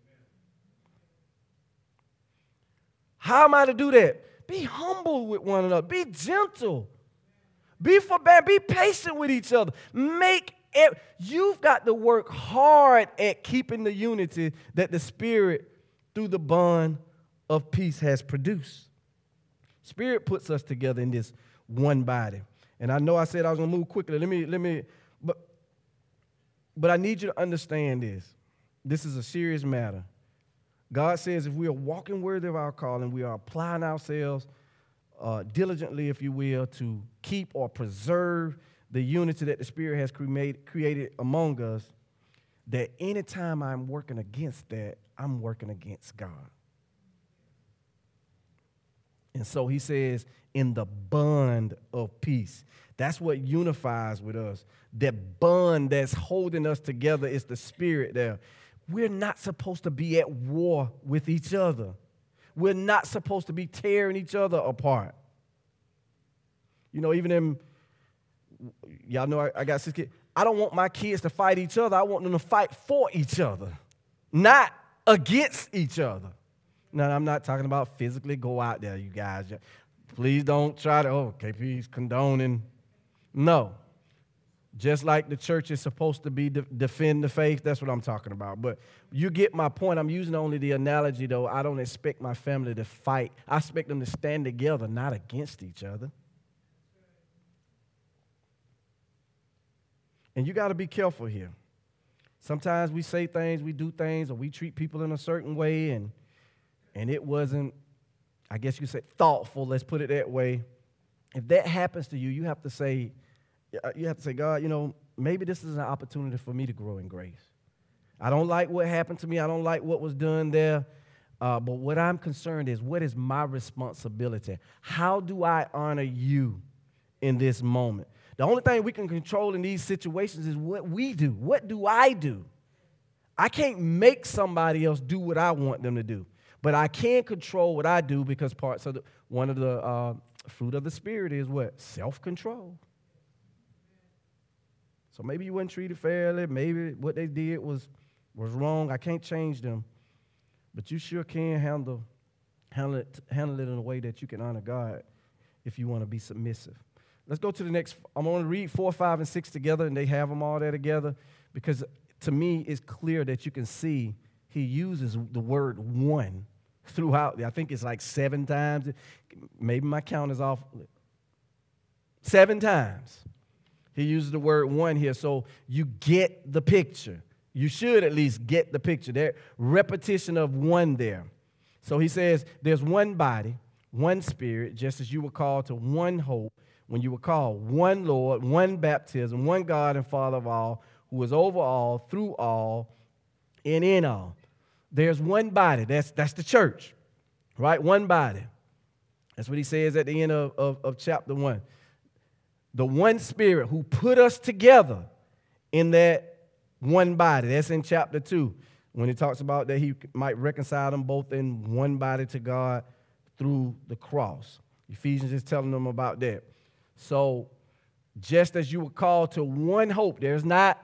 How am I to do that? Be humble with one another. Be gentle. Be forbearing. Be patient with each other. Make it, you've got to work hard at keeping the unity that the Spirit, through the bond of peace, has produced. Spirit puts us together in this one body. And I know I said I was going to move quickly. Let me, let me, but, but I need you to understand this. This is a serious matter. God says if we are walking worthy of our calling, we are applying ourselves uh, diligently, if you will, to keep or preserve the unity that the Spirit has created, created among us, that anytime I'm working against that, I'm working against God. And so he says, in the bond of peace. That's what unifies with us. That bond that's holding us together is the Spirit there. We're not supposed to be at war with each other. We're not supposed to be tearing each other apart. You know, even in, y'all know I, I got six kids. I don't want my kids to fight each other. I want them to fight for each other, not against each other. Now, I'm not talking about physically go out there, you guys. Please don't try to, oh, K P's condoning. No. Just like the church is supposed to be de- defend the faith, that's what I'm talking about. But you get my point. I'm using only the analogy, though. I don't expect my family to fight. I expect them to stand together, not against each other. And you got to be careful here. Sometimes we say things, we do things, or we treat people in a certain way, and and it wasn't, I guess you could say, thoughtful. Let's put it that way. If that happens to you, you have to say, you have to say, God, you know, maybe this is an opportunity for me to grow in grace. I don't like what happened to me. I don't like what was done there. Uh, but what I'm concerned is, what is my responsibility? How do I honor you in this moment? The only thing we can control in these situations is what we do. What do I do? I can't make somebody else do what I want them to do. But I can control what I do, because parts of the, one of the uh, fruit of the Spirit is what? Self-control. So maybe you weren't treated fairly. Maybe what they did was, was wrong. I can't change them. But you sure can handle, handle, it, handle it in a way that you can honor God if you want to be submissive. Let's go to the next. I'm going to read four, five, and six together, and they have them all there together, because to me it's clear that you can see he uses the word one throughout. I think it's like seven times. Maybe my count is off. Seven times. He uses the word one here, so you get the picture. You should at least get the picture. There, repetition of one there. So he says, there's one body, one Spirit, just as you were called to one hope when you were called, one Lord, one baptism, one God and Father of all, who is over all, through all, and in all. There's one body. That's, that's the church, right? One body. That's what he says at the end of, of, of chapter one. The one Spirit who put us together in that one body. That's in chapter two, when he talks about that he might reconcile them both in one body to God through the cross. Ephesians is telling them about that. So just as you were called to one hope, there's not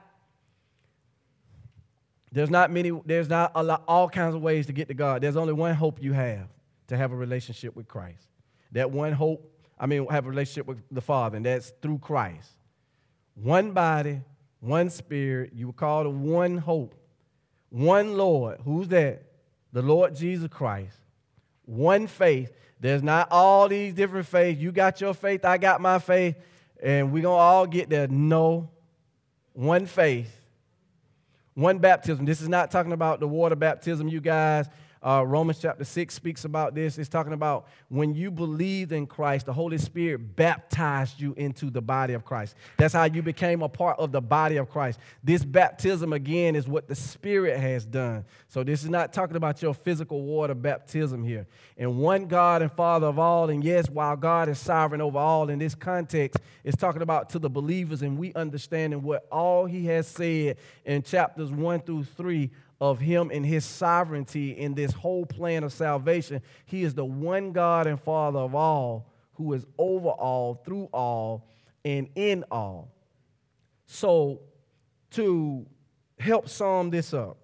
there's not many, there's not a lot, all kinds of ways to get to God. There's only one hope you have, to have a relationship with Christ. That one hope, I mean, have a relationship with the Father, and that's through Christ. One body, one Spirit. You were called to one hope. One Lord. Who's that? The Lord Jesus Christ. One faith. There's not all these different faiths. You got your faith, I got my faith, and we're going to all get there. No. One faith. One baptism. This is not talking about the water baptism, you guys. Uh, Romans chapter six speaks about this. It's talking about when you believed in Christ, the Holy Spirit baptized you into the body of Christ. That's how you became a part of the body of Christ. This baptism, again, is what the Spirit has done. So this is not talking about your physical water baptism here. And one God and Father of all, and yes, while God is sovereign over all, in this context, it's talking about to the believers, and we understanding what all he has said in chapters one through three of him and his sovereignty in this whole plan of salvation. He is the one God and Father of all, who is over all, through all, and in all. So to help sum this up,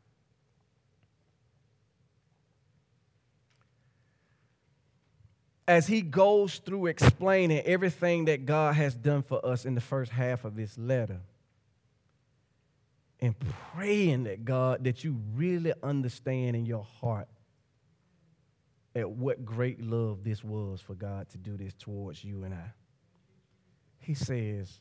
as he goes through explaining everything that God has done for us in the first half of this letter, and praying that God, that you really understand in your heart at what great love this was for God to do this towards you and I. He says,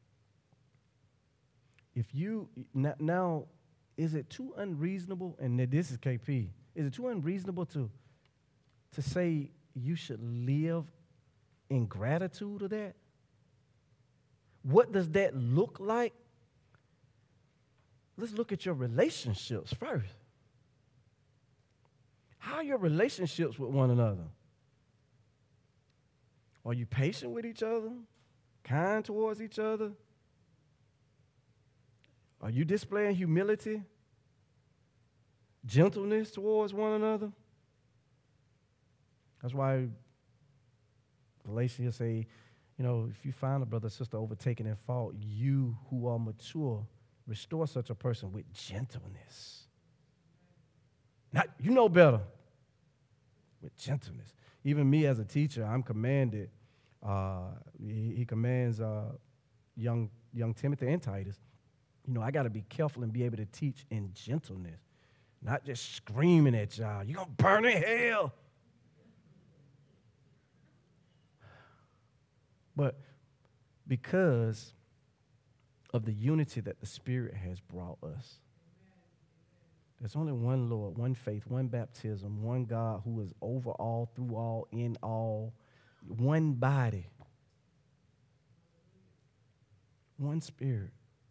if you, now, is it too unreasonable, and this is K P, is it too unreasonable to, to say you should live in gratitude of that? What does that look like? Let's look at your relationships first. How are your relationships with one another? Are you patient with each other? Kind towards each other? Are you displaying humility? Gentleness towards one another? That's why Galatians say, you know, if you find a brother or sister overtaken in fault, you who are mature, restore such a person with gentleness. Not, you know better. With gentleness. Even me as a teacher, I'm commanded. Uh, he, he commands uh, young, young Timothy and Titus, you know, I got to be careful and be able to teach in gentleness, not just screaming at y'all, you're going to burn in hell. But because of the unity that the Spirit has brought us, there's only one Lord, one faith, one baptism, one God who is over all, through all, in all, one body, one Spirit.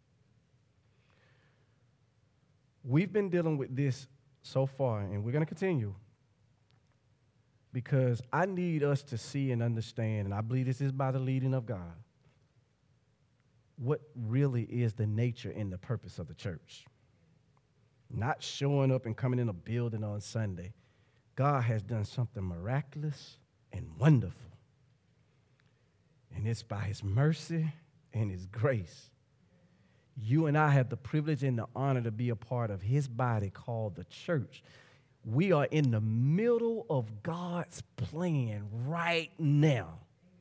We've been dealing with this so far, and we're going to continue, because I need us to see and understand, and I believe this is by the leading of God, what really is the nature and the purpose of the church. Not showing up and coming in a building on Sunday. God has done something miraculous and wonderful. And it's by his mercy and his grace. You and I have the privilege and the honor to be a part of his body called the church. We are in the middle of God's plan right now.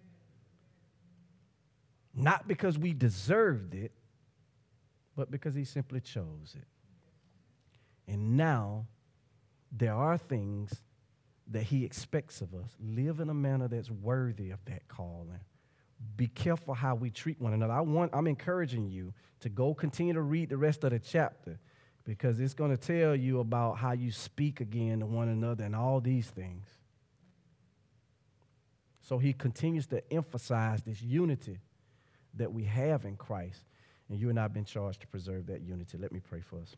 Not because we deserved it, but because he simply chose it. And now there are things that he expects of us. Live in a manner that's worthy of that calling. Be careful how we treat one another. I want, I'm encouraging you to go continue to read the rest of the chapter, because it's going to tell you about how you speak again to one another and all these things. So he continues to emphasize this unity that we have in Christ. And you and I have been charged to preserve that unity. Let me pray for us.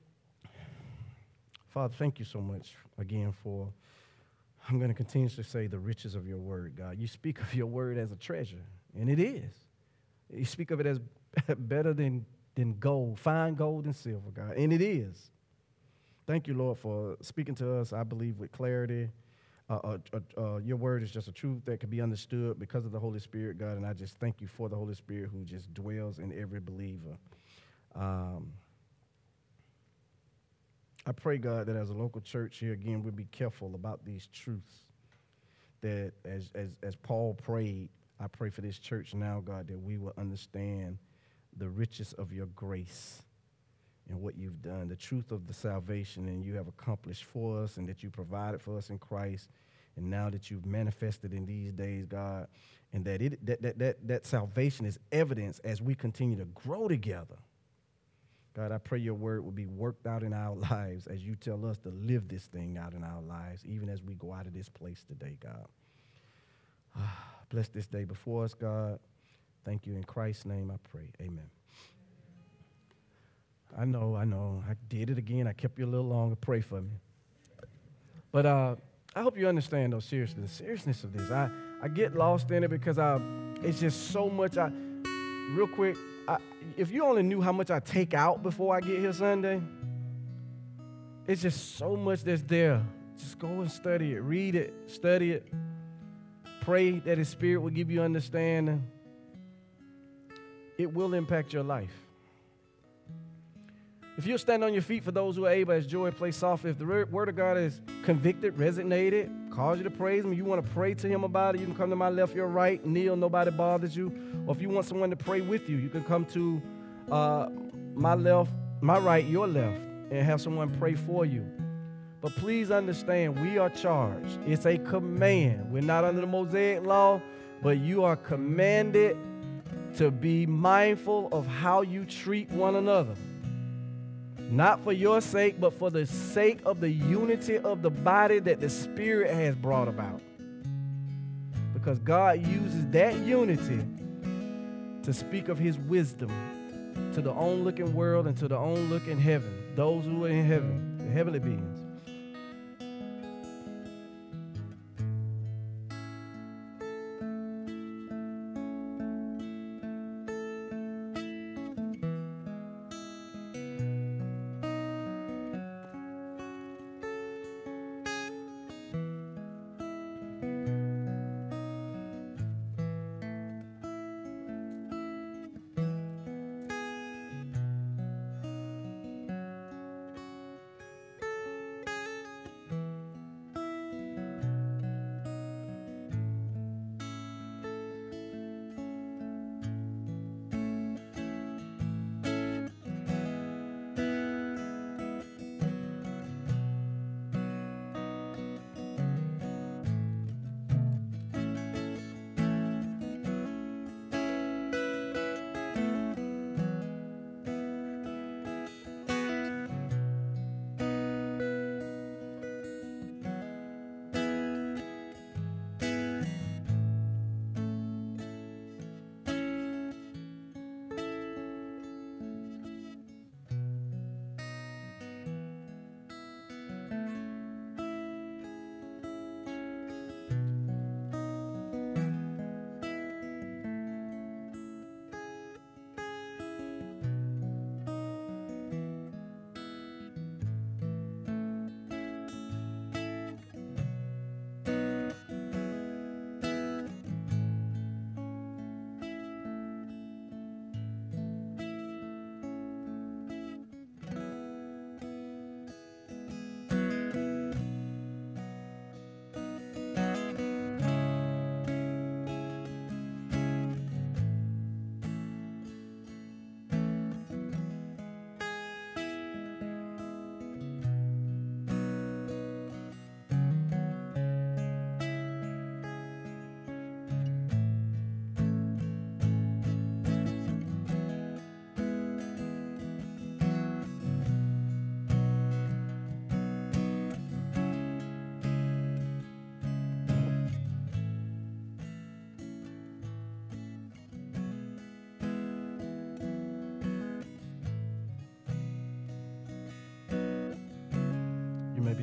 Father, thank you so much again for, I'm going to continue to say, the riches of your word, God. You speak of your word as a treasure, and it is. You speak of it as better than, than gold, fine gold and silver, God, and it is. Thank you, Lord, for speaking to us, I believe, with clarity. Uh, uh, uh, uh, your word is just a truth that can be understood because of the Holy Spirit, God, and I just thank you for the Holy Spirit who just dwells in every believer. Um, I pray, God, that as a local church here, again, we'll be careful about these truths. That as, as, as Paul prayed, I pray for this church now, God, that we will understand the riches of your grace and what you've done, the truth of the salvation and you have accomplished for us, and that you provided for us in Christ, and now that you've manifested in these days, God, and that it that that that, that salvation is evidence as we continue to grow together. God, I pray your word will be worked out in our lives as you tell us to live this thing out in our lives, even as we go out of this place today, God. Bless this day before us, God. Thank you. In Christ's name I pray. Amen. I know, I know. I did it again. I kept you a little longer. Pray for me. But uh, I hope you understand, though, seriously, the seriousness of this. I, I get lost in it because I, it's just so much. I, real quick, I, if you only knew how much I take out before I get here Sunday, it's just so much that's there. Just go and study it. Read it. Study it. Pray that his Spirit will give you understanding. It will impact your life. If you'll stand on your feet for those who are able, as Joy plays softly, if the word of God is convicted, resonated, cause you to praise him, you want to pray to him about it, you can come to my left, your right, kneel, nobody bothers you. Or if you want someone to pray with you, you can come to uh, my left, my right, your left, and have someone pray for you. But please understand, we are charged. It's a command. We're not under the Mosaic law, but you are commanded to be mindful of how you treat one another. Not for your sake, but for the sake of the unity of the body that the Spirit has brought about. Because God uses that unity to speak of his wisdom to the onlooking world and to the onlooking heaven, those who are in heaven, the heavenly beings.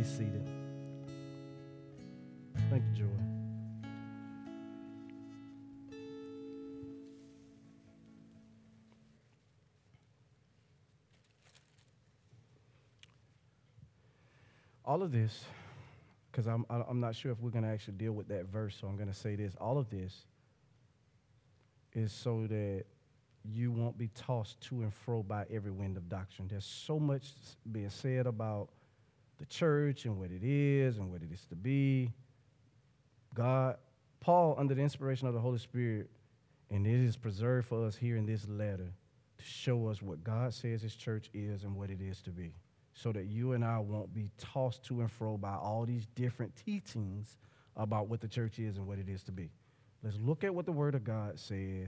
be seated. Thank you, Joy. All of this, because I'm, I'm not sure if we're going to actually deal with that verse, so I'm going to say this. All of this is so that you won't be tossed to and fro by every wind of doctrine. There's so much being said about the church and what it is and what it is to be. God, Paul, under the inspiration of the Holy Spirit, and it is preserved for us here in this letter to show us what God says his church is and what it is to be, so that you and I won't be tossed to and fro by all these different teachings about what the church is and what it is to be. Let's look at what the Word of God says,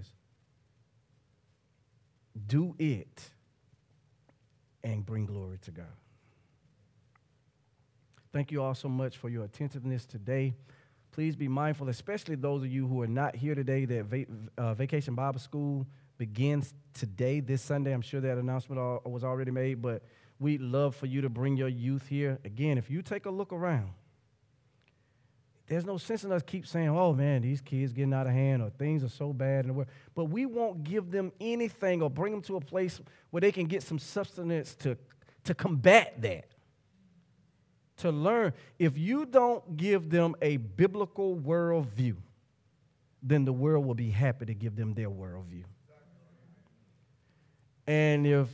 do it, and bring glory to God. Thank you all so much for your attentiveness today. Please be mindful, especially those of you who are not here today, that va- uh, Vacation Bible School begins today, this Sunday. I'm sure that announcement all, was already made, but we'd love for you to bring your youth here. Again, if you take a look around, there's no sense in us keep saying, oh, man, these kids getting out of hand or things are so bad in the world. But we won't give them anything or bring them to a place where they can get some substance to, to combat that, to learn. If you don't give them a biblical worldview, then the world will be happy to give them their worldview. And if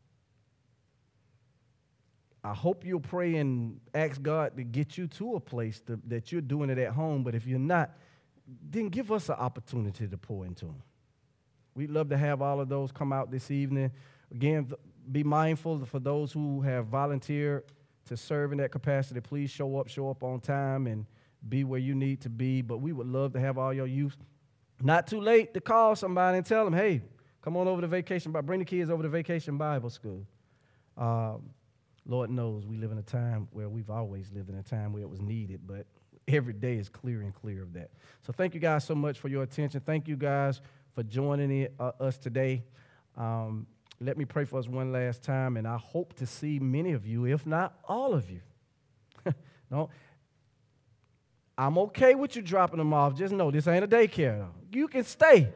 I hope you'll pray and ask God to get you to a place to, that you're doing it at home. But if you're not, then give us an opportunity to pour into them. We'd love to have all of those come out this evening. Again, be mindful for those who have volunteered to serve in that capacity. Please show up, show up on time, and be where you need to be. But we would love to have all your youth. Not too late to call somebody and tell them, hey, come on over to Vacation, bring the kids over to Vacation Bible School. Um, Lord knows we live in a time where we've always lived in a time where it was needed, but every day is clear and clear of that. So thank you guys so much for your attention. Thank you guys for joining it, uh, us today. Um, let me pray for us one last time, and I hope to see many of you, if not all of you. No, I'm okay with you dropping them off. Just know this ain't a daycare. You can stay.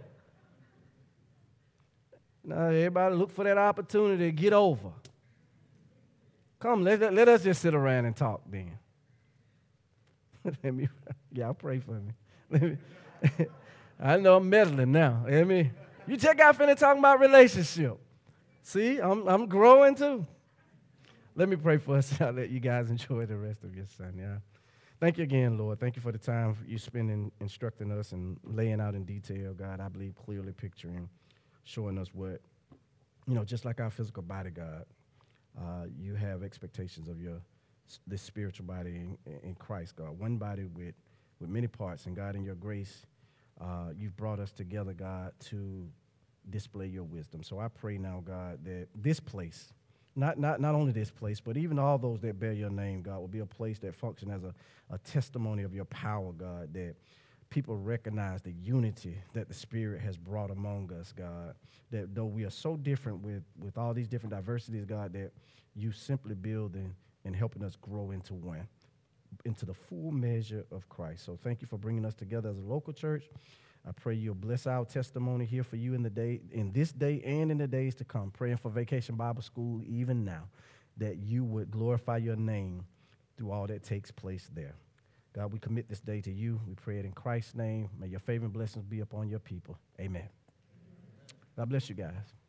Now, everybody look for that opportunity to get over. Come, let, let us just sit around and talk then. Let me, y'all pray for me. Let me, I know I'm meddling now. Let me, you just got finished talking about relationship. See, I'm I'm growing too. Let me pray for us. I'll let you guys enjoy the rest of your Sunday. Yeah. Thank you again, Lord. Thank you for the time you spending instructing us and laying out in detail, God. I believe clearly picturing, showing us what, you know, just like our physical body, God. Uh, you have expectations of your this spiritual body in, in Christ, God. One body with, with many parts, and God, in your grace, uh, you've brought us together, God, to display your wisdom. So I pray now, God, that this place, not not not only this place, but even all those that bear your name, God, will be a place that functions as a, a testimony of your power, God, that people recognize the unity that the Spirit has brought among us, God, that though we are so different with, with all these different diversities, God, that you simply building and helping us grow into one, into the full measure of Christ. So thank you for bringing us together as a local church. I pray you'll bless our testimony here for you in the day, in this day and in the days to come. Praying for Vacation Bible School even now, that you would glorify your name through all that takes place there. God, we commit this day to you. We pray it in Christ's name. May your favor and blessings be upon your people. Amen. God bless you guys.